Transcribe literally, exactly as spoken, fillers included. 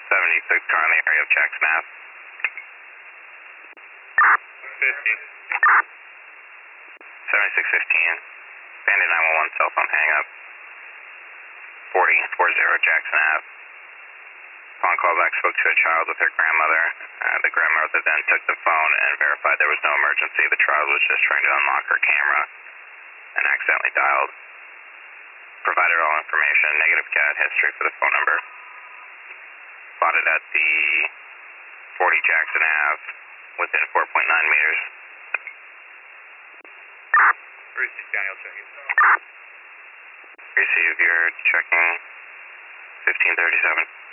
seventy-six car in the area of Jackson Ave. fifty. seventy-six fifteen. Bandit nine one one cell phone hang up. forty forty Jackson Ave. Upon callback, spoke to a child with her grandmother. Uh, the grandmother then took the phone and verified there was no emergency. The child was just trying to unlock her camera and accidentally dialed. Provided all information, negative cat history for the phone number. Spotted at the forty Jackson Ave within four point nine meters. Receive, Daniel checking. Receive, you're checking fifteen thirty-seven.